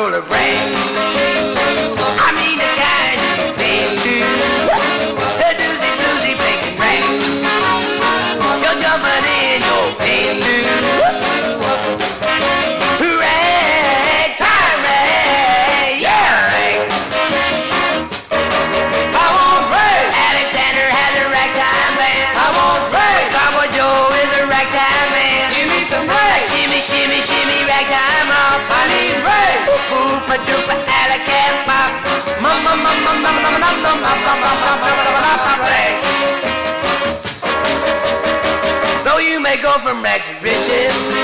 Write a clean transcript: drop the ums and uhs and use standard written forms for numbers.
roll of rain. I mean the kind you face to. The doozy bluesy blinking rain. You're jumping in your face too. Ragtime rag, yeah, rag. I want rag. Alexander has a ragtime band. I want rag. Cowboy Joe is a ragtime man. Give me some rag. Shimmy, shimmy, shimmy, ragtime rock. I need rag. Oopa doopa, alacat pop. Mama, mama, mama, mama, mama, mama, mama, rag. Though you may go from rags to riches,